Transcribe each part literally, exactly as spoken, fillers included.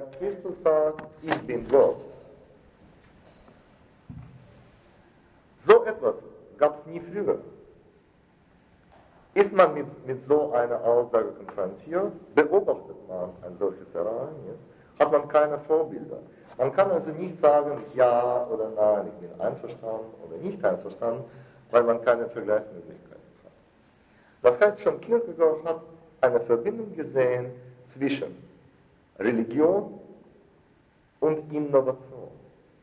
Christus sagt, ich bin Gott. So etwas gab es nie früher. Ist man mit, mit so einer Aussage konfrontiert, beobachtet man ein solches Ereignis, hat man keine Vorbilder. Man kann also nicht sagen, ja oder nein, ich bin einverstanden oder nicht einverstanden, weil man keine Vergleichsmöglichkeiten hat. Das heißt, schon Kierkegaard hat eine Verbindung gesehen zwischen Religion und Innovation.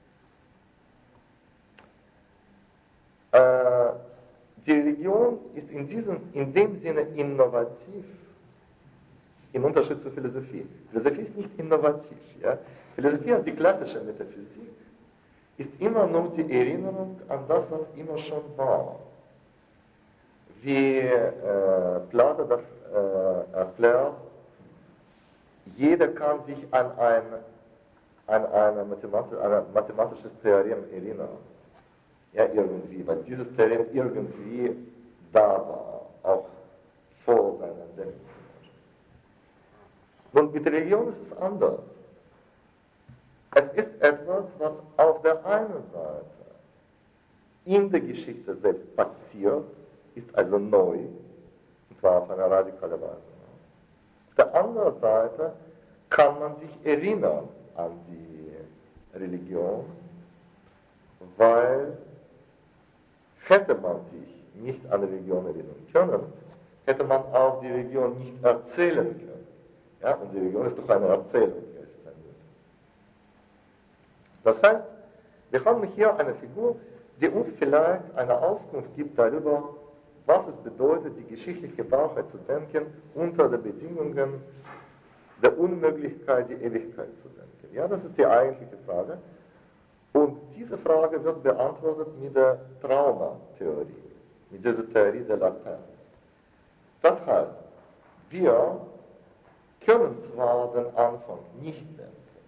Äh, die Religion ist in, diesem, in dem Sinne innovativ, im Unterschied zur Philosophie. Philosophie ist nicht innovativ. Ja? Philosophie, als die klassische Metaphysik, ist immer nur die Erinnerung an das, was immer schon war. Wie äh, Plato das äh, erklärt, jeder kann sich an ein, an eine Mathematik, an ein mathematisches Theorem erinnern. Ja, irgendwie, weil dieses Theorem irgendwie da war, auch vor seiner Entdeckung. Und mit Religion ist es anders. Es ist etwas, was auf der einen Seite in der Geschichte selbst passiert, ist also neu, und zwar auf eine radikale Weise. Auf der anderen Seite kann man sich erinnern an die Religion, weil hätte man sich nicht an die Religion erinnern können, hätte man auch die Religion nicht erzählen können. Ja, und die Religion ist doch eine Erzählung. Ja, es ist ein Mythos. Das heißt, wir haben hier eine Figur, die uns vielleicht eine Auskunft gibt darüber, was es bedeutet, die geschichtliche Wahrheit zu denken unter den Bedingungen der Unmöglichkeit, die Ewigkeit zu denken. Ja, das ist die eigentliche Frage. Und diese Frage wird beantwortet mit der Traumatheorie, mit dieser Theorie der Latenz. Das heißt, wir können zwar den Anfang nicht denken,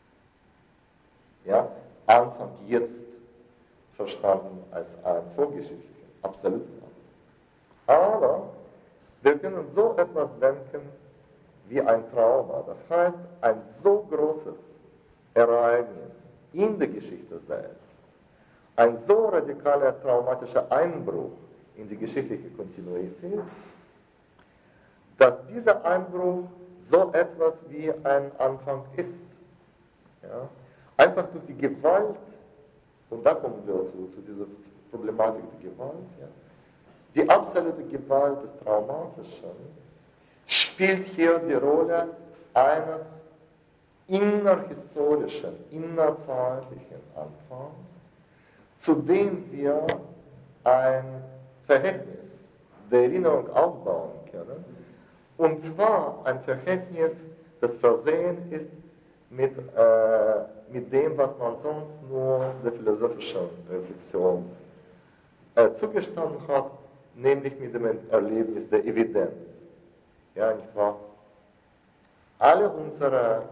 ja, Anfang jetzt verstanden als ein vorgeschichtlichen, absoluten Anfang, aber wir können so etwas denken wie ein Trauma, das heißt, ein so großes Ereignis in der Geschichte selbst, ein so radikaler traumatischer Einbruch in die geschichtliche Kontinuität, dass dieser Einbruch so etwas wie ein Anfang ist. Ja? Einfach durch die Gewalt, und da kommen wir zu, zu dieser Problematik der Gewalt, ja? Die absolute Gewalt des Traumatischen spielt hier die Rolle eines innerhistorischen, innerzeitlichen Anfangs, zu dem wir ein Verhältnis der Erinnerung aufbauen können, und zwar ein Verhältnis, das versehen ist mit, äh, mit dem, was man sonst nur der philosophischen Reflexion äh, zugestanden hat, nämlich mit dem Erlebnis der Evidenz. Ja, nicht wahr? Alle unsere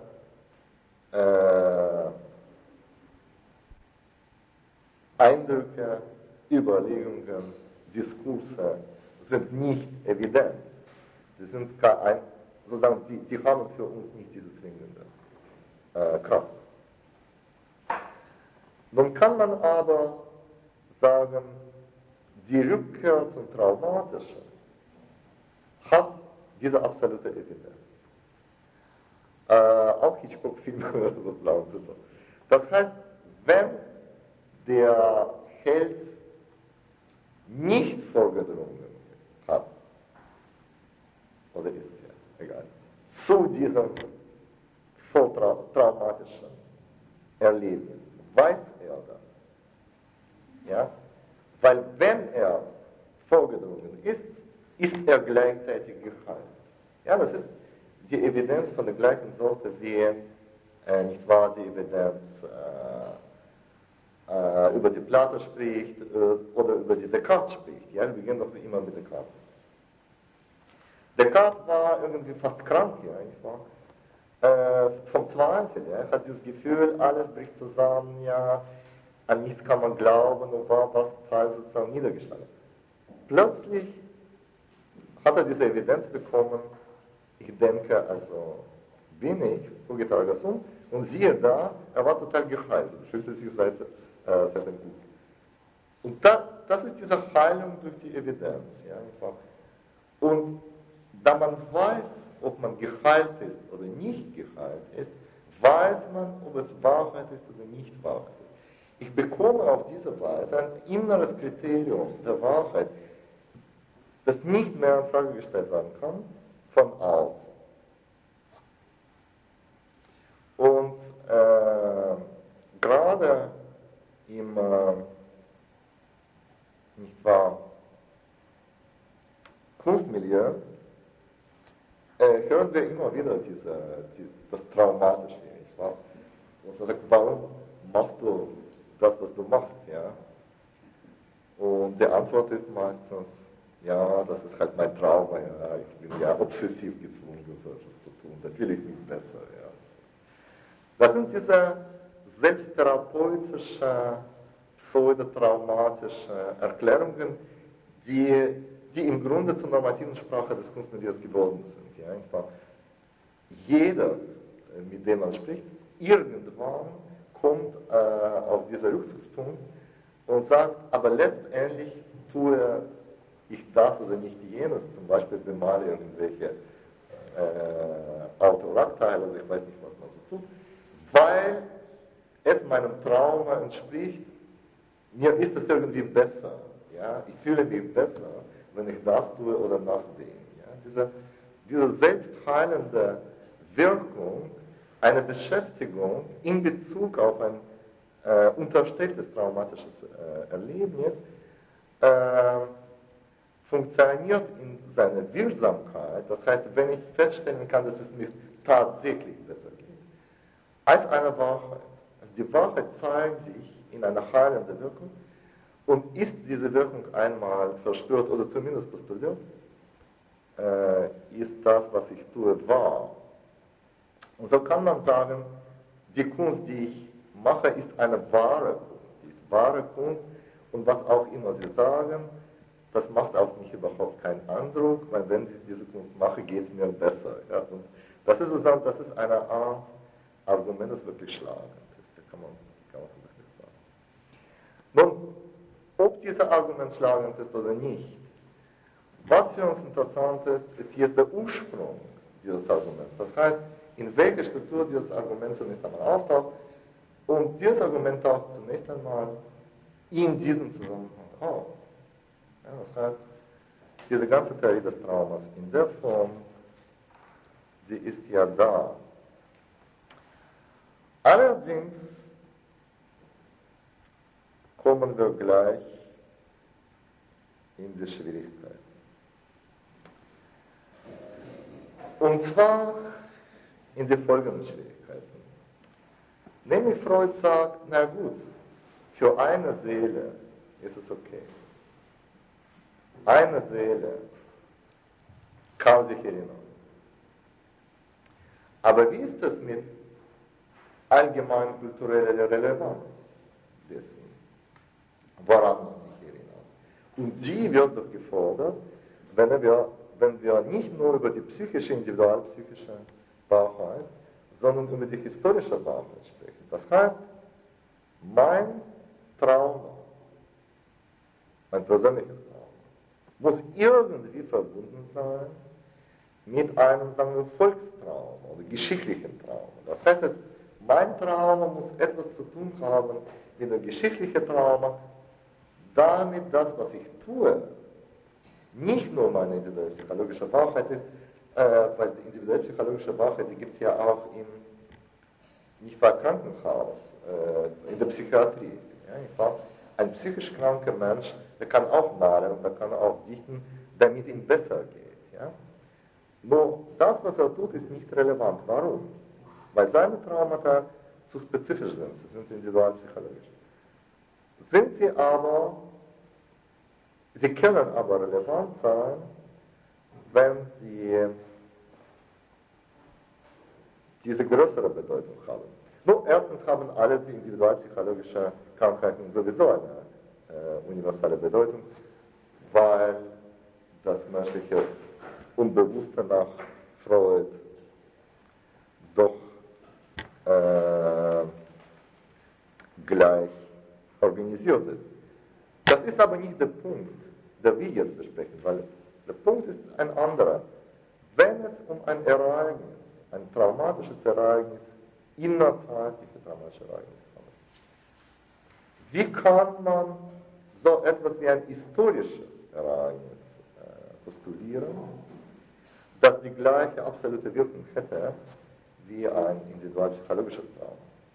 äh, Eindrücke, Überlegungen, Diskurse sind nicht evident. Die sind kein, sozusagen, die, die haben für uns nicht diese zwingende äh, Kraft. Nun kann man aber sagen, die Rückkehr zum Traumatischen hat diese absolute Evidenz. Äh, auch Hitchcock-Filme sozusagen super. Das heißt, wenn der Held nicht vorgedrungen hat, oder ist ja, egal, zu diesem volltraumatischen Erlebnis, weiß er das. Ja? Weil wenn er vorgedrungen ist, ist er gleichzeitig geheilt. Ja, das ist die Evidenz von der gleichen Sorte wie, äh, nicht wahr, die Evidenz äh, äh, über die Plato spricht äh, oder über die Descartes spricht. Ja, wir beginnen doch immer mit Descartes. Descartes war irgendwie fast krank, ja, nicht wahr? Äh, vom Zweifel, ja, er hat dieses Gefühl, alles bricht zusammen, ja, an nichts kann man glauben und war total sozusagen niedergeschlagen. Plötzlich hat er diese Evidenz bekommen, ich denke, also bin ich, Hugo Targasum, Und siehe da, er war total geheilt, er fühlte sich seit, äh, seitdem gut. Und das, das ist diese Heilung durch die Evidenz. Ja, einfach. Und da man weiß, ob man geheilt ist oder nicht geheilt ist, weiß man, ob es Wahrheit ist oder nicht Wahrheit ist. Ich bekomme auf diese Weise ein inneres Kriterium der Wahrheit, das nicht mehr in Frage gestellt werden kann, von außen. Und äh, gerade im, äh, nicht wahr, Kunstmilieu äh, hören wir immer wieder diese, die, das Traumatische, nicht wahr? Und so sagt, warum machst du das, was du machst, ja? Und die Antwort ist meistens, ja, das ist halt mein Trauma, ja, ich bin ja obsessiv gezwungen, so etwas zu tun, das will ich nicht besser, ja. Das sind diese selbsttherapeutische, pseudotraumatische Erklärungen, die, die im Grunde zur normativen Sprache des Kunstmilieus geworden sind. Ja, einfach jeder, mit dem man spricht, irgendwann kommt äh, auf diesen Rückzugspunkt und sagt, aber letztendlich tue ich das oder nicht jenes, zum Beispiel bemale irgendwelche äh, Autolackteile oder ich weiß nicht, was man so tut, weil es meinem Trauma entspricht, mir ist es irgendwie besser. Ja? Ich fühle mich besser, wenn ich das tue oder nach dem. Ja? Diese, diese selbstheilende Wirkung, eine Beschäftigung in Bezug auf ein äh, unterstelltes traumatisches äh, Erlebnis, äh, funktioniert in seiner Wirksamkeit. Das heißt, wenn ich feststellen kann, dass es mir tatsächlich besser geht, als eine Wahrheit. Also die Wahrheit zeigt sich in einer heilenden Wirkung und ist diese Wirkung einmal verspürt oder zumindest postuliert, äh, ist das, was ich tue, wahr. Und so kann man sagen, die Kunst, die ich mache, ist eine wahre Kunst. Die ist wahre Kunst und was auch immer Sie sagen, das macht auf mich überhaupt keinen Eindruck, weil wenn ich diese Kunst mache, geht es mir besser. Ja? Und das ist sozusagen, das ist eine Art Argument, das wirklich schlagend ist. Da kann man, kann man wirklich sagen. Nun, ob dieses Argument schlagend ist oder nicht, was für uns interessant ist, ist jetzt der Ursprung dieses Arguments. Das heißt, in welcher Struktur dieses Argument zunächst einmal auftaucht. Und dieses Argument taucht zunächst einmal in diesem Zusammenhang auf. Ja, das heißt, diese ganze Theorie des Traumas in der Form, sie ist ja da. Allerdings kommen wir gleich in die Schwierigkeiten. Und zwar in die folgenden Schwierigkeiten. Nämlich Freud sagt, na gut, für eine Seele ist es okay. Eine Seele kann sich erinnern. Aber wie ist das mit allgemein kultureller Relevanz dessen, woran man sich erinnert? Und die wird doch gefordert, wenn wir, wenn wir nicht nur über die psychische, individualpsychische Wahrheit, sondern über die historische Wahrheit sprechen. Das heißt, mein Trauma, mein persönliches Trauma, muss irgendwie verbunden sein mit einem, sagen wir, Volkstrauma oder geschichtlichen Trauma. Das heißt, mein Trauma muss etwas zu tun haben mit dem geschichtlichen Trauma, damit das, was ich tue, nicht nur meine individuelle psychologische Wahrheit ist, äh, weil die individuelle psychologische Wahrheit, die gibt es ja auch im, nicht wahr, Krankenhaus, äh, in der Psychiatrie. Ja, ein psychisch kranker Mensch, der kann auch malen und der kann auch dichten, damit ihm besser geht. Ja? Nur das, was er tut, ist nicht relevant. Warum? Weil seine Traumata zu spezifisch sind, sie sind individualpsychologisch. Sind sie aber, sie können aber relevant sein, wenn sie diese größere Bedeutung haben. Nun, erstens haben alle die individualpsychologische Krankheiten sowieso eine äh, universelle Bedeutung, weil das menschliche Unbewusste nach Freud doch äh, organisiert ist. Das ist aber nicht der Punkt, den wir jetzt besprechen, weil der Punkt ist ein anderer. Wenn es um ein Ereignis, ein traumatisches Ereignis, innerzeitliche traumatische Ereignis handelt, wie kann man so etwas wie ein historisches Ereignis äh, postulieren, das die gleiche absolute Wirkung hätte wie ein individualpsychologisches Trauma?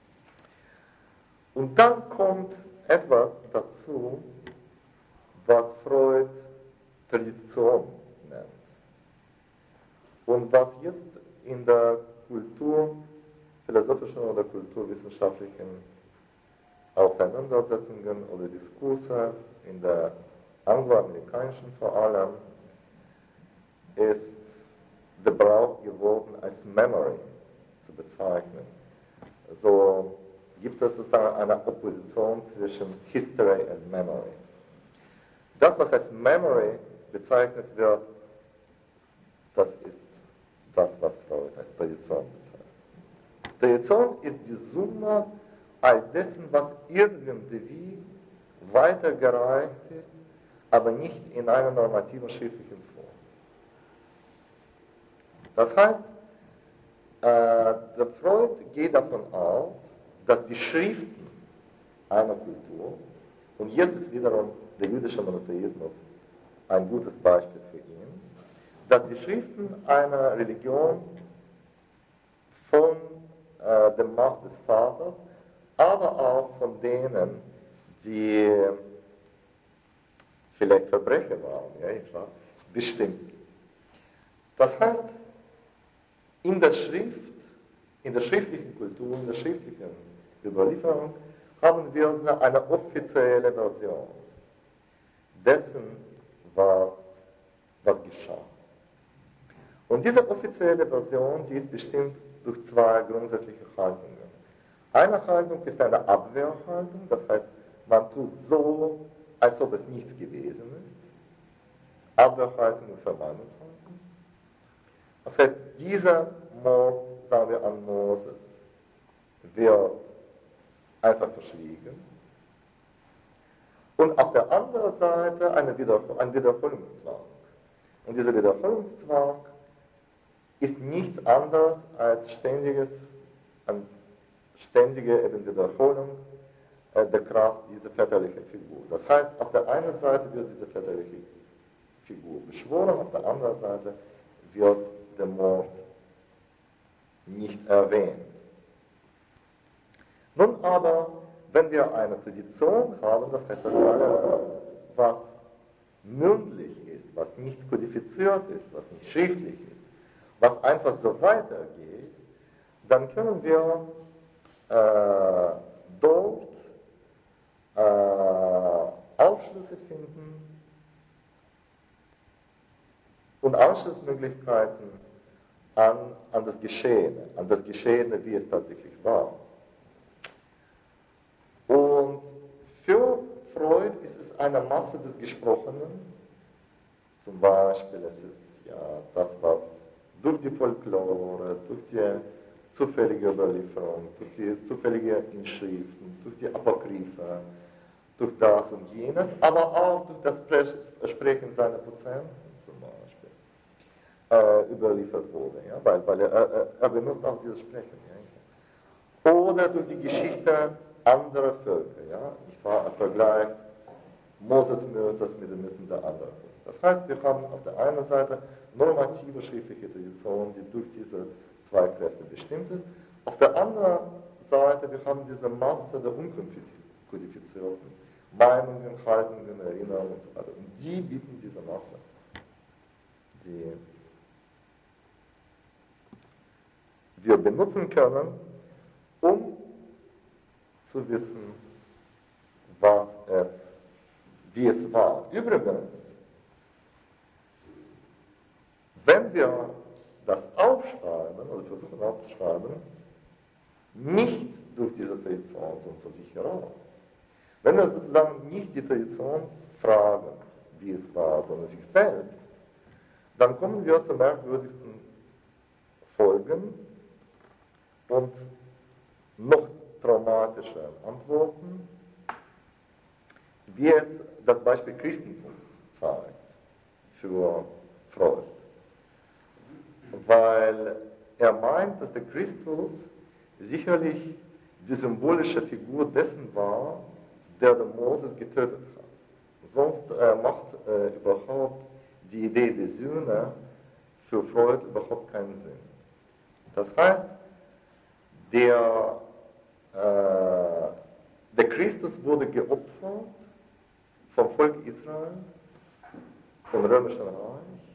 Und dann kommt etwas dazu, was Freud Tradition nennt. Und was jetzt in der kulturphilosophischen oder kulturwissenschaftlichen Auseinandersetzungen oder Diskurse, in der angloamerikanischen vor allem, ist der Brauch geworden, als Memory zu bezeichnen. So gibt es sozusagen eine Opposition zwischen History und Memory. Das, was als Memory bezeichnet wird, das ist das, was Freud als Tradition bezeichnet. Tradition ist die Summe all dessen, was irgendwie weitergereicht ist, aber nicht in einer normativen schriftlichen Form. Das heißt, äh, der Freud geht davon aus, dass die Schriften einer Kultur, und jetzt ist wiederum der jüdische Monotheismus ein gutes Beispiel für ihn, dass die Schriften einer Religion von äh, der Macht des Vaters, aber auch von denen, die vielleicht Verbrecher waren, ja, klar, bestimmt. Das heißt, in der Schrift, in der schriftlichen Kultur, in der schriftlichen Überlieferung haben wir eine offizielle Version dessen, was, was geschah. Und diese offizielle Version, die ist bestimmt durch zwei grundsätzliche Haltungen. Eine Haltung ist eine Abwehrhaltung, das heißt, man tut so, als ob es nichts gewesen ist. Abwehrhaltung und Vermeidungshaltung. Das heißt, dieser Mord, sagen wir, an Moses, wird einfach verschwiegen. Und auf der anderen Seite eine Wiederhol- ein Wiederholungszwang. Und dieser Wiederholungszwang ist nichts anderes als ständiges, eine ständige eben Wiederholung äh, der Kraft dieser väterlichen Figur. Das heißt, auf der einen Seite wird diese väterliche Figur beschworen, auf der anderen Seite wird der Mord nicht erwähnt. Nun aber, wenn wir eine Tradition haben, das heißt, dass alles, was mündlich ist, was nicht kodifiziert ist, was nicht schriftlich ist, was einfach so weitergeht, dann können wir äh, dort äh, Aufschlüsse finden und Anschlussmöglichkeiten an, an das Geschehene, an das Geschehene, wie es tatsächlich war. Und für Freud ist es eine Masse des Gesprochenen, zum Beispiel es ist ja das, was durch die Folklore, durch die zufällige Überlieferung, durch die zufällige Inschriften, durch die Apokryphe, durch das und jenes, aber auch durch das Sprechen seiner Patienten zum Beispiel äh, überliefert wurde, ja, weil, weil er, er, er benutzt auch dieses Sprechen. Ja. Oder durch die Geschichte anderer Völker, ja, nicht wahr? Er vergleicht Moses Mythos mit den Mythen der anderen Völker. Das heißt, wir haben auf der einen Seite normative schriftliche Tradition, die durch diese zwei Kräfte bestimmt ist. Auf der anderen Seite, wir haben diese Masse der unkodifizierten Meinungen, Haltungen, Erinnerungen und so weiter. Und die bieten diese Masse, die wir benutzen können, um zu wissen, was es, wie es war. Übrigens, wenn wir das aufschreiben, oder versuchen aufzuschreiben, nicht durch diese Tradition, sondern von sich heraus. Wenn wir sozusagen nicht die Tradition fragen, wie es war, sondern sich selbst, dann kommen wir zu merkwürdigsten Folgen und noch traumatische Antworten, wie es das Beispiel Christentums zeigt für Freud. Weil er meint, dass der Christus sicherlich die symbolische Figur dessen war, der den Moses getötet hat. Sonst äh, macht äh, überhaupt die Idee der Sühne für Freud überhaupt keinen Sinn. Das heißt, der, äh, der Christus wurde geopfert vom Volk Israel, vom Römischen Reich,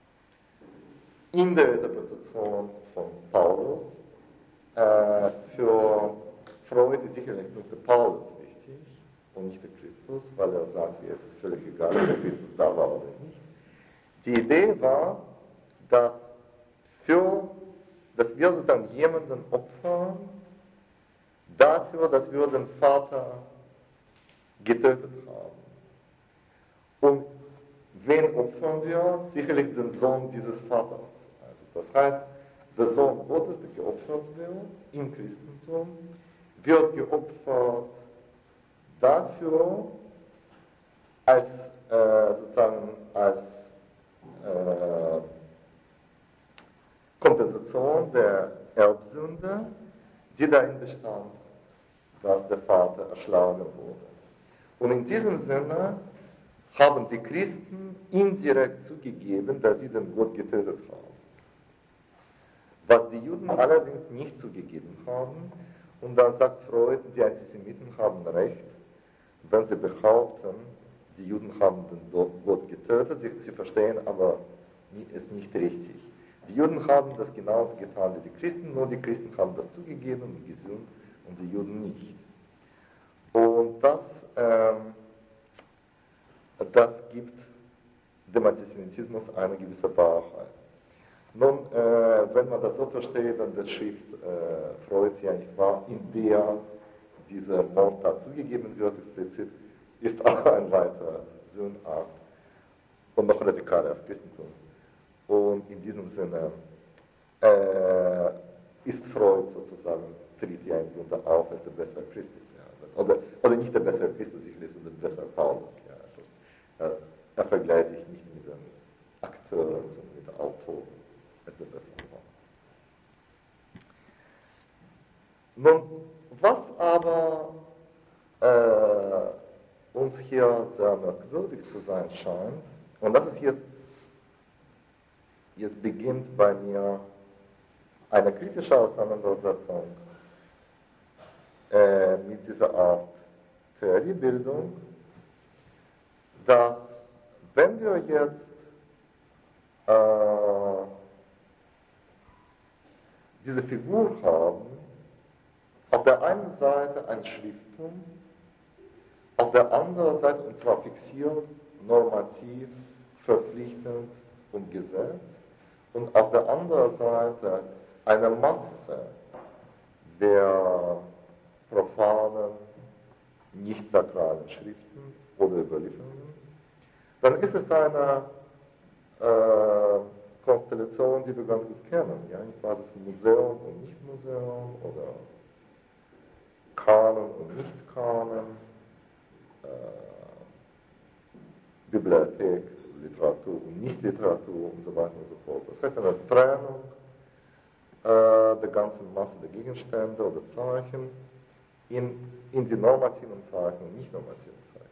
in der Interpretation von Paulus. Äh, für Freud ist sicherlich nur der Paulus wichtig und nicht der Christus, weil er sagt, es ist völlig egal, ob der Christus da war oder nicht. Die Idee war, dass, für, dass wir sozusagen jemanden opfern, dafür, dass wir den Vater getötet haben. Und wen opfern wir? Sicherlich den Sohn dieses Vaters. Also das heißt, der Sohn Gottes, der geopfert wird im Christentum, wird geopfert dafür, als äh, sozusagen als äh, Kompensation der Erbsünde, die darin bestand, dass der Vater erschlagen wurde. Und in diesem Sinne haben die Christen indirekt zugegeben, dass sie den Gott getötet haben. Was die Juden allerdings nicht zugegeben haben, und dann sagt Freud, die Antisemiten haben recht, wenn sie behaupten, die Juden haben den Gott getötet, sie, sie verstehen aber es nicht richtig. Die Juden haben das genauso getan wie die Christen, nur die Christen haben das zugegeben und gesühnt und die Juden nicht. Und das, ähm, das gibt dem Antisemitismus eine gewisse Wahrheit. Nun, äh, wenn man das so versteht, dann die Schrift äh, Freuds ja nicht wahr, in der diese Mordtat zugegeben wird, explizit, ist auch ein weiterer Sühnakt und noch radikaler als Christentum. Und in diesem Sinne äh, ist Freud sozusagen, tritt ja im Grunde auf als der bessere Christus. Ja. Oder, oder nicht der bessere Christus, ich lese der bessere Paulus. Ja. Also, äh, er vergleicht sich nicht mit den Akteuren, sondern mit den Autoren. Der bessere Nun, was aber äh, uns hier sehr merkwürdig zu sein scheint, und das ist jetzt, jetzt beginnt bei mir eine kritische Auseinandersetzung äh, mit dieser Art Theoriebildung, dass wenn wir jetzt äh, diese Figur haben, auf der einen Seite ein Schriftum, auf der anderen Seite, und zwar fixiert, normativ, verpflichtend und Gesetz, und auf der anderen Seite eine Masse der profanen, nicht sakralen Schriften oder Überlieferungen, dann ist es eine äh, Konstellation, die wir ganz gut kennen. Ja? Ich war das Museum und Nicht-Museum oder Kanon und Nicht-Kanon, äh, Bibliothek, Literatur und Nicht-Literatur und so weiter und so fort. Das heißt eine Trennung äh, der ganzen Masse der Gegenstände oder Zeichen in, in die normativen Zeichen und nicht-normativen Zeichen.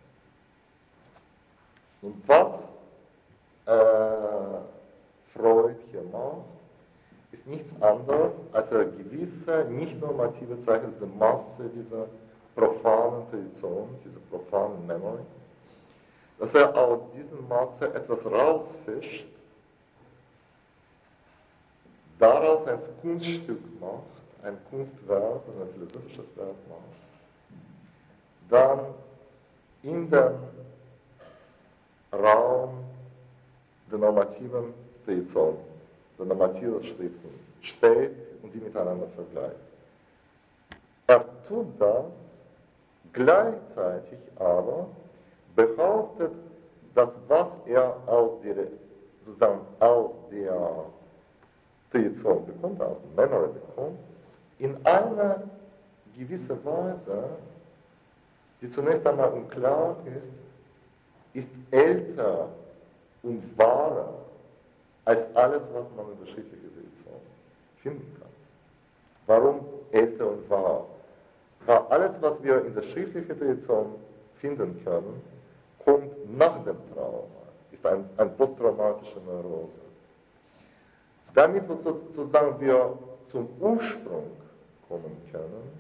Und was äh, Freud hier macht, ist nichts anderes als eine gewisse nicht-normative Zeichen, die Masse dieser profanen Tradition, dieser profanen Memory, dass er aus dieser Masse etwas rausfischt, daraus ein Kunststück macht, ein Kunstwerk, ein philosophisches Werk macht, dann in den Raum der normativen Tradition, der normativen Schriften steht und die miteinander vergleicht. Er tut das, gleichzeitig aber behauptet, dass was er aus der, sozusagen aus der Tradition bekommt, aus dem Memory bekommt, in einer gewissen Weise die zunächst einmal unklar ist, ist älter und wahrer als alles, was man in der schriftlichen Tradition finden kann. Warum älter und wahr? Weil alles, was wir in der schriftlichen Tradition finden können, kommt nach dem Trauma, ist ein, ein posttraumatische Neurose. Damit wir sozusagen wir zum Ursprung kommen können,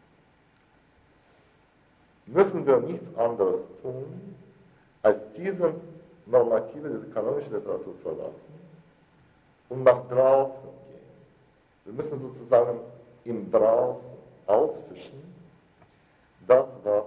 müssen wir nichts anderes tun, als diese normative, diese kanonische Literatur verlassen und nach draußen gehen. Wir müssen sozusagen im Draußen ausfischen, das, was,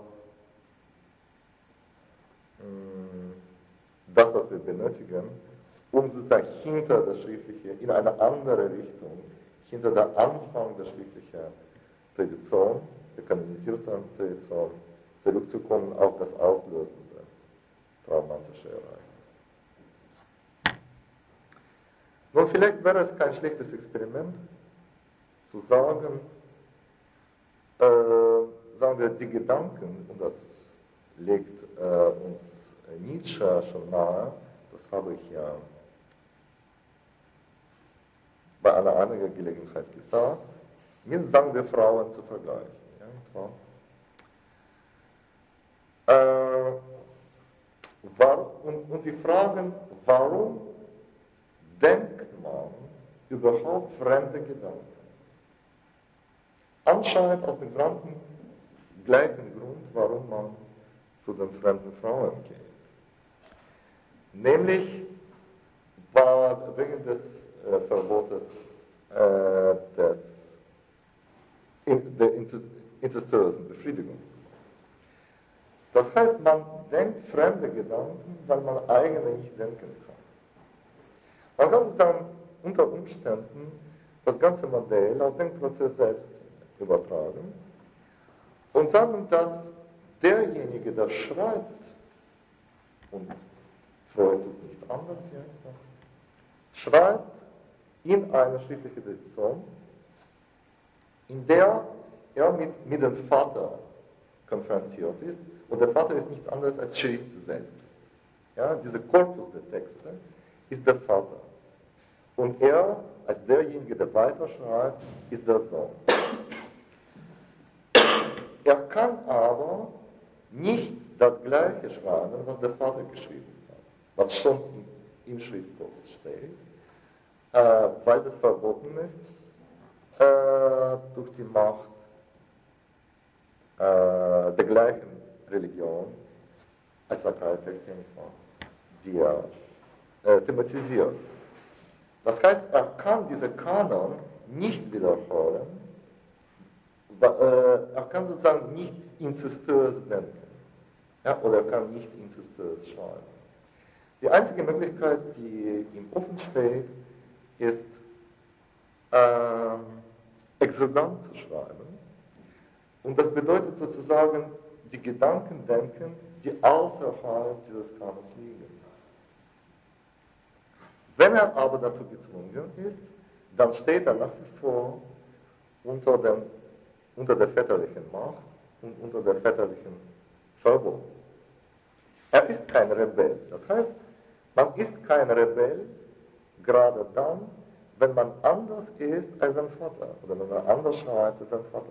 das, was wir benötigen, um sozusagen hinter das Schriftliche, in eine andere Richtung, hinter der Anfang der schriftlichen Tradition, der kanonisierten Tradition, zurückzukommen auf das auslösende traumatische Ereignis. Nun, vielleicht wäre es kein schlechtes Experiment, zu sagen, äh, sagen wir, die Gedanken, und das legt äh, uns Nietzsche schon nahe, das habe ich ja bei einer anderen Gelegenheit gesagt, mit, sagen wir, Frauen zu vergleichen. Ja, Äh, war, und, und sie fragen, warum denkt man überhaupt fremde Gedanken? Anscheinend aus dem gleichen Grund, warum man zu den fremden Frauen geht. Nämlich war wegen des äh, Verbotes äh, des, in, der incestuösen Befriedigung. Das heißt, man denkt fremde Gedanken, weil man eigene nicht denken kann. Man kann sozusagen unter Umständen das ganze Modell auf den Prozess selbst übertragen und sagen, dass derjenige, der schreibt, und Freud tut nichts anderes, ja, schreibt in eine schriftliche Tradition, in der er mit, mit dem Vater konfrontiert ist. Und der Vater ist nichts anderes als Schrift selbst. Ja, dieser Korpus der Texte ist der Vater. Und er, als derjenige, der weiterschreibt, ist der Sohn. Er kann aber nicht das Gleiche schreiben, was der Vater geschrieben hat, was schon im, im Schriftkorpus steht, äh, weil das verboten ist äh, durch die Macht äh, der gleichen Religion als Sakraltext, die er äh, thematisiert. Das heißt, er kann diese Kanon nicht wiederholen, äh, er kann sozusagen nicht incestuös denken, ja, oder er kann nicht incestuös schreiben. Die einzige Möglichkeit, die ihm offen steht, ist äh, exodant zu schreiben. Und das bedeutet sozusagen, die Gedanken denken, die außerhalb dieses Kanons liegen. Wenn er aber dazu gezwungen ist, dann steht er nach wie vor unter, dem, unter der väterlichen Macht und unter der väterlichen Verbot. Er ist kein Rebell. Das heißt, man ist kein Rebell, gerade dann, wenn man anders ist als sein Vater oder wenn man anders schreibt als sein Vater.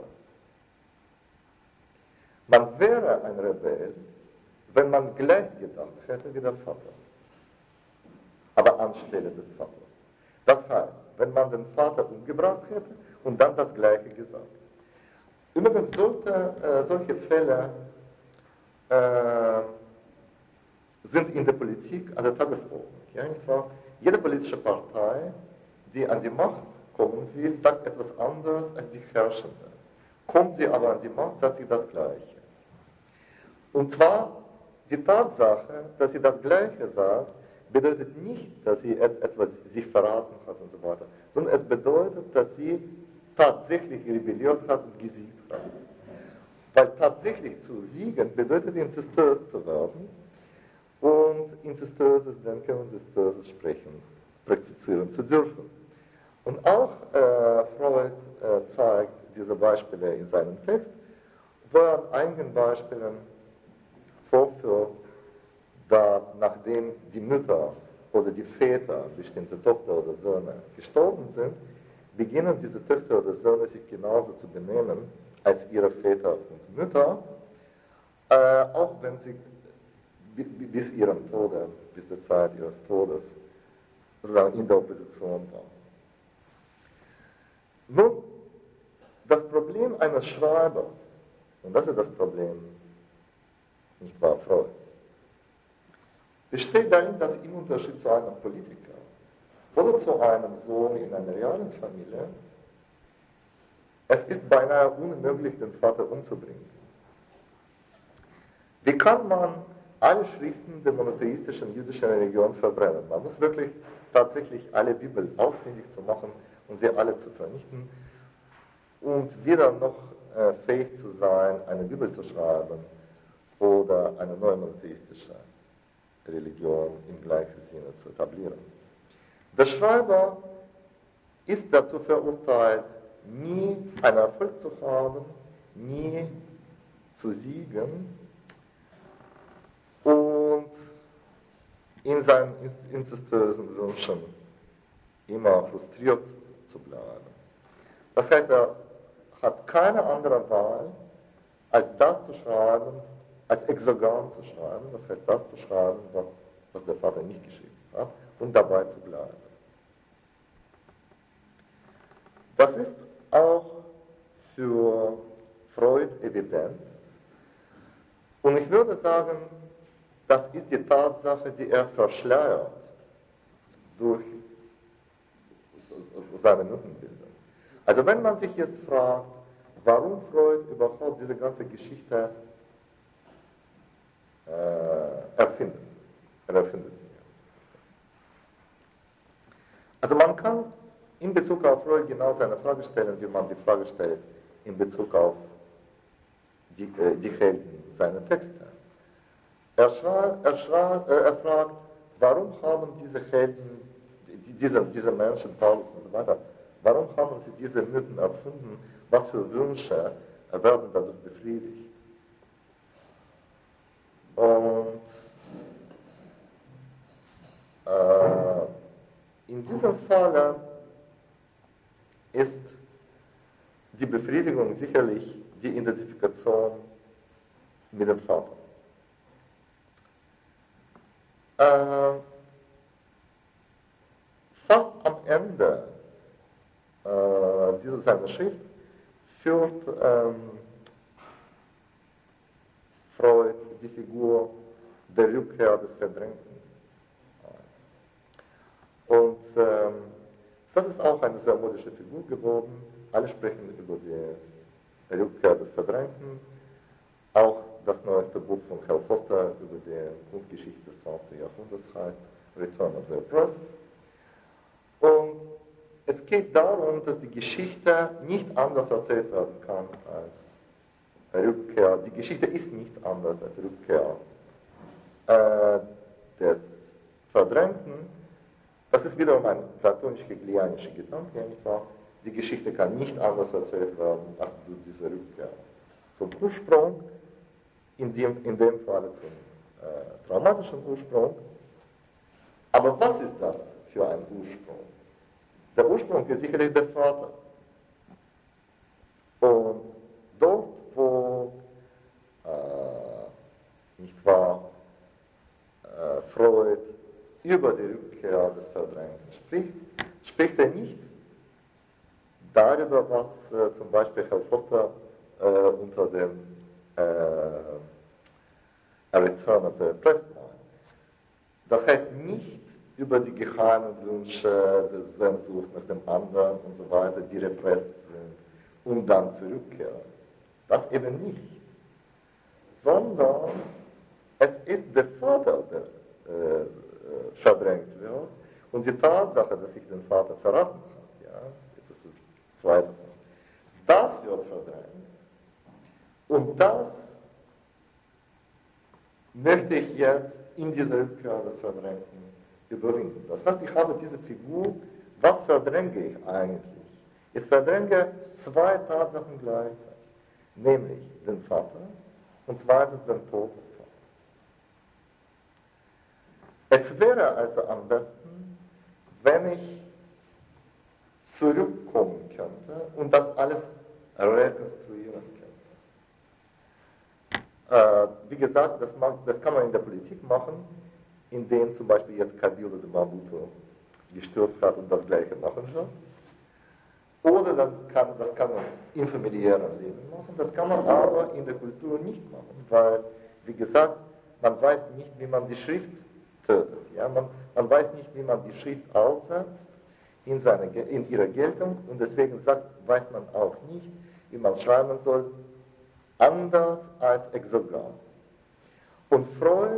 Man wäre ein Rebell, wenn man gleich gedacht hätte wie der Vater, aber anstelle des Vaters. Das heißt, wenn man den Vater umgebracht hätte und dann das Gleiche gesagt. Übrigens sollte, äh, solche Fälle äh, sind in der Politik an der Tagesordnung. Ja, nicht wahr? Jede politische Partei, die an die Macht kommen will, sagt etwas anderes als die Herrschende. Kommt sie aber an die Macht, sagt sie das Gleiche. Und zwar die Tatsache, dass sie das Gleiche sagt, bedeutet nicht, dass sie etwas sich verraten hat und so weiter, sondern es bedeutet, dass sie tatsächlich rebelliert hat und gesiegt hat. Weil tatsächlich zu siegen bedeutet, incestuös zu werden und incestuöses Denken und incestuöses Sprechen praktizieren zu dürfen. Und auch äh, Freud äh, zeigt diese Beispiele in seinem Text, wo er an einigen Beispielen vorführt, dass nachdem die Mütter oder die Väter, bestimmte Tochter oder Söhne, gestorben sind, beginnen diese Töchter oder Söhne sich genauso zu benehmen als ihre Väter und Mütter, äh, auch wenn sie bis ihrem Tode, bis zur Zeit ihres Todes, sozusagen in der Opposition waren. Nun, das Problem eines Schreibers, und das ist das Problem, nicht wahr, Freud, besteht darin, dass im Unterschied zu einem Politiker oder zu einem Sohn in einer realen Familie, es ist beinahe unmöglich, den Vater umzubringen. Wie kann man alle Schriften der monotheistischen jüdischen Religion verbrennen? Man muss wirklich tatsächlich alle Bibel ausfindig zu machen und sie alle zu vernichten und wieder noch äh, fähig zu sein, eine Bibel zu schreiben oder eine neue monotheistische Religion im gleichen Sinne zu etablieren. Der Schreiber ist dazu verurteilt, nie einen Erfolg zu haben, nie zu siegen und in seinen incestuösen Wünschen immer frustriert zu bleiben. Das heißt, er hat keine andere Wahl, als das zu schreiben, als Exogan zu schreiben, das heißt, das zu schreiben, was, was der Vater nicht geschrieben hat, und dabei zu bleiben. Das ist auch für Freud evident. Und ich würde sagen, das ist die Tatsache, die er verschleiert durch seine Mythenbilder. Also wenn man sich jetzt fragt, warum Freud überhaupt diese ganze Geschichte äh, erfindet, er erfindet sie. Also man kann in Bezug auf Freud genau eine Frage stellen, wie man die Frage stellt in Bezug auf die, äh, die Helden seiner Texte. Er, schra, er, schra, äh, er fragt, warum haben diese Helden, die, diese, diese Menschen, Paulus und so weiter, warum haben sie diese Mythen erfunden, was für Wünsche werden dadurch befriedigt? Und äh, in diesem Falle ist die Befriedigung sicherlich die Identifikation mit dem Vater. Äh, fast am Ende äh, dieser seiner Schrift führt ähm, Freud die Figur der Rückkehr des Verdrängten. Und ähm, das ist auch eine sehr modische Figur geworden. Alle sprechen über die Rückkehr des Verdrängten. Auch das neueste Buch von Hal Foster über die Kunstgeschichte des zwanzigsten Jahrhunderts heißt Return of the Oppressed. Und es geht darum, dass die Geschichte nicht anders erzählt werden kann als Rückkehr. Die Geschichte ist nichts anderes als Rückkehr äh, des Verdrängten. Das ist wiederum ein platonisch-hegelianischer Gedanke, nicht wahr? Die Geschichte kann nicht anders erzählt werden als durch diese Rückkehr zum Ursprung, in dem, in dem Falle zum äh, traumatischen Ursprung. Aber was ist das für ein Ursprung? Der Ursprung ist sicherlich der Vater. Und dort, wo, äh, nicht wahr, äh, Freud über die Rückkehr des Verdrängten spricht, spricht er nicht darüber, was äh, zum Beispiel Herr Foster äh, unter dem äh, Return of the Oppressed meint. Das heißt nicht über die geheimen Wünsche, der Sehnsucht nach dem anderen und so weiter, die repressiert sind und dann zurückkehren. Das eben nicht. Sondern es ist der Vater, der äh, verdrängt wird und die Tatsache, dass ich den Vater verraten habe, ja, das ist das Zweite. Das wird verdrängt und das möchte ich jetzt in dieser Rückkehr des Verdrängten überwinden. Das heißt, ich habe diese Figur, was verdränge ich eigentlich? Ich verdränge zwei Tatsachen gleichzeitig. nämlich den Vater und zweitens den toten Vater. Es wäre also am besten, wenn ich zurückkommen könnte und das alles rekonstruieren könnte. Äh, wie gesagt, das, mag, das kann man in der Politik machen, indem zum Beispiel jetzt Kabila de Maputo gestürzt hat und das Gleiche machen soll. Oder dann kann, das kann man im familiären Leben machen, das kann man aber in der Kultur nicht machen, weil, wie gesagt, man weiß nicht, wie man die Schrift tötet. Ja? Man, man weiß nicht, wie man die Schrift aussetzt in, seine, in ihrer Geltung und deswegen sagt, weiß man auch nicht, wie man schreiben soll, anders als Exogram. Und Freud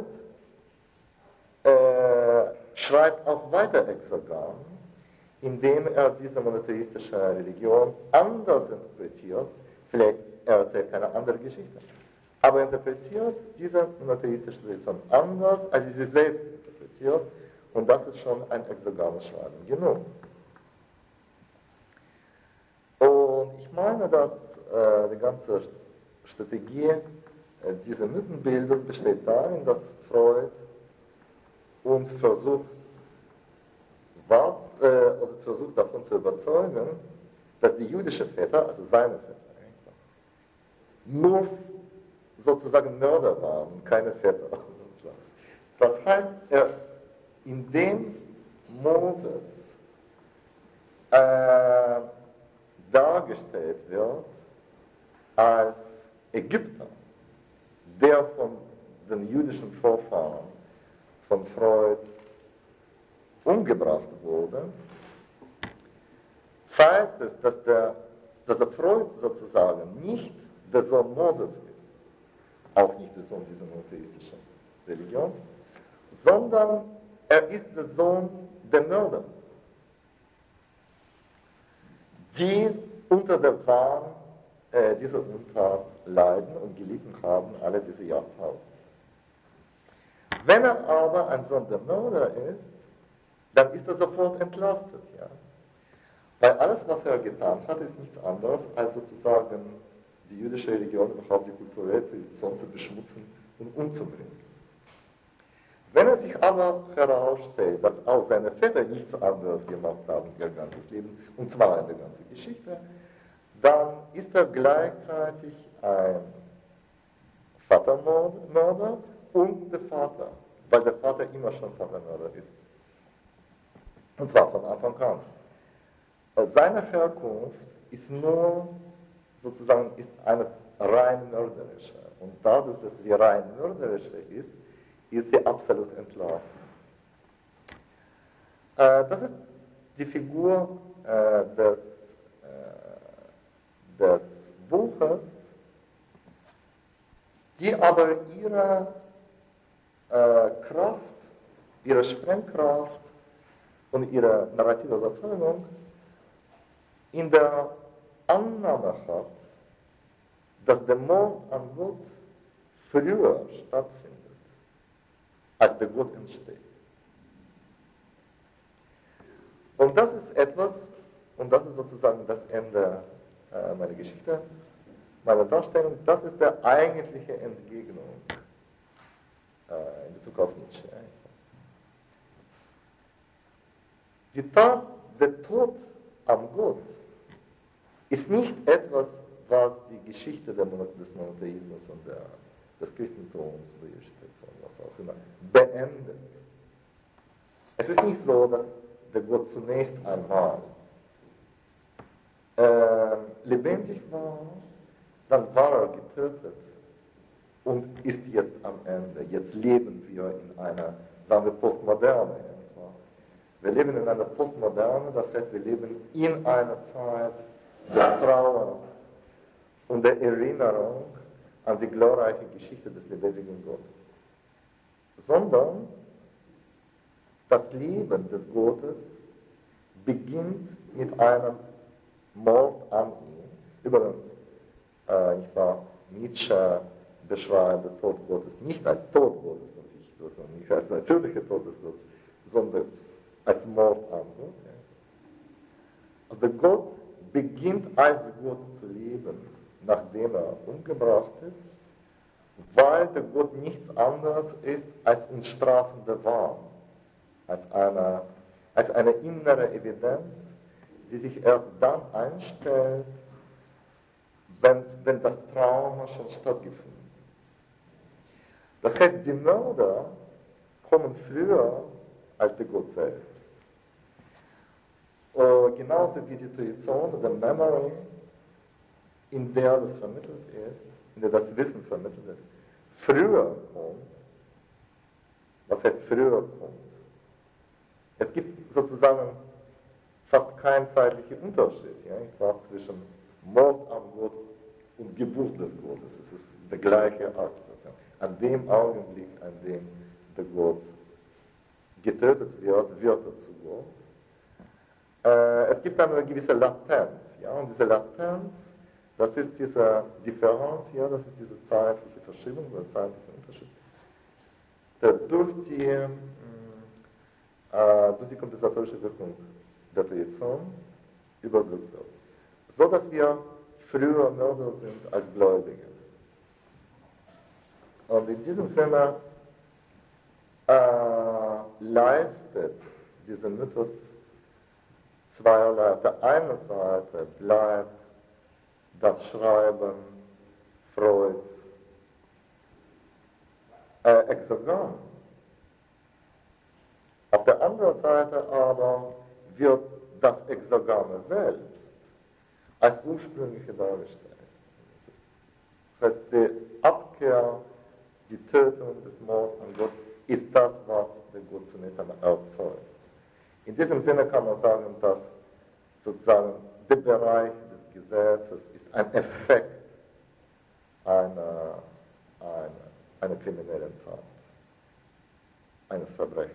äh, schreibt auch weiter Exogram, indem er diese monotheistische Religion anders interpretiert, vielleicht er erzählt keine andere Geschichte, aber interpretiert diese monotheistische Religion anders, als sie sich selbst interpretiert, und das ist schon ein exogames Schreiben genug. Und ich meine, dass äh, die ganze Strategie äh, dieser Mythenbildung besteht darin, dass Freud uns versucht, was, äh, also versucht davon zu überzeugen, dass die jüdischen Väter, also seine Väter, nur sozusagen Mörder waren, keine Väter. Das heißt, er, indem Moses äh, dargestellt wird als Ägypter, der von den jüdischen Vorfahren von Freud umgebracht wurde, zeigt es, dass der, dass der Freud sozusagen nicht der Sohn Moses ist, auch nicht der Sohn dieser monotheistischen Religion, sondern er ist der Sohn der Mörder, die unter der Wahn äh, dieser Untat leiden und gelitten haben, alle diese Jahrtausende. Wenn er aber ein Sohn der Mörder ist, dann ist er sofort entlastet. Ja? Weil alles, was er getan hat, ist nichts anderes, als sozusagen die jüdische Religion, überhaupt die kulturelle Tradition zu beschmutzen und umzubringen. Wenn es sich aber herausstellt, dass auch seine Väter nichts anderes gemacht haben ihr ganzes Leben, und zwar in der ganzen Geschichte, dann ist er gleichzeitig ein Vatermörder und der Vater, weil der Vater immer schon Vatermörder ist. Und zwar von Anfang an. Seine Herkunft ist nur, sozusagen, ist eine rein mörderische. Und dadurch, dass sie rein mörderische ist, ist sie absolut entlarvt. Äh, das ist die Figur äh, des, äh, des Buches, die aber ihre äh, Kraft, ihre Sprengkraft und ihre narrative Überzeugung in der Annahme hat, dass der Mord an Gott früher stattfindet, als der Gott entsteht. Und das ist etwas, und das ist sozusagen das Ende äh, meiner Geschichte, meiner Darstellung, das ist der eigentliche Entgegnung äh, in Bezug auf Nietzsche. Die Tat, der Tod am Gott ist nicht etwas, was die Geschichte des Monotheismus und der, des Christentums, was auch immer, beendet. Es ist nicht so, dass der Gott zunächst einmal äh, lebendig war, dann war er getötet und ist jetzt am Ende. Jetzt leben wir in einer, sagen wir, Postmoderne. Wir leben in einer Postmoderne, das heißt, wir leben in einer Zeit des Trauers und der Erinnerung an die glorreiche Geschichte des lebendigen Gottes. Sondern das Leben des Gottes beginnt mit einem Mord an ihm. Übrigens, äh, ich war, Nietzsche beschreibt den Tod Gottes nicht als Tod Gottes, nicht als natürlicher Tod des Gottes, sondern als Mord an Gott. Ja. Also Gott beginnt als Gott zu leben nachdem er umgebracht ist, weil der Gott nichts anderes ist als uns strafende Wahn, als eine, als eine innere Evidenz, die sich erst dann einstellt, wenn, wenn das Trauma schon stattgefunden hat. Das heißt, die Mörder kommen früher als der Gott selbst. Uh, genauso wie die Tradition der Memory, in der das vermittelt ist, in der das Wissen vermittelt ist, früher kommt. Was heißt früher kommt? Es gibt sozusagen fast keinen zeitlichen Unterschied, ja, etwa zwischen Mord am Gott und Geburt des Gottes. Es ist der gleiche Akt. Ja. An dem Augenblick, an dem der Gott getötet wird, wird er zu Gott. Äh, es gibt eine gewisse Latenz, ja, und diese Latenz, das ist diese Differenz, ja, das ist diese zeitliche Verschiebung, oder zeitliche Unterschied, der durch die, äh, durch die kompensatorische Wirkung der Projektion überbrückt wird. So dass wir früher Mörder sind als Gläubige. Und in diesem Sinne äh, leistet dieser Mythos zweierlei. Auf der einen Seite bleibt das Schreiben Freuds äh, exogan. Auf der anderen Seite aber wird das Exogame selbst als ursprüngliche dargestellt. Das heißt, die Abkehr, die Tötung des Mords an Gott ist das, was der Gott zunächst einmal erzeugt. In diesem Sinne kann man sagen, dass sozusagen der Bereich des Gesetzes ist ein Effekt einer, einer, einer kriminellen Tat, eines Verbrechens.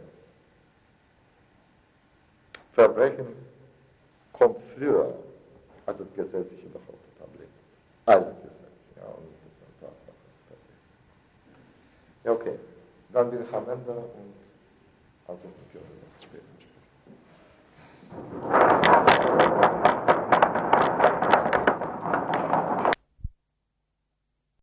Verbrechen kommt früher, als das Gesetz sich überhaupt etabliert. Als Gesetz, ja, und nicht als eine Tatsache. Ja, okay. Dann bin ich am Ende und als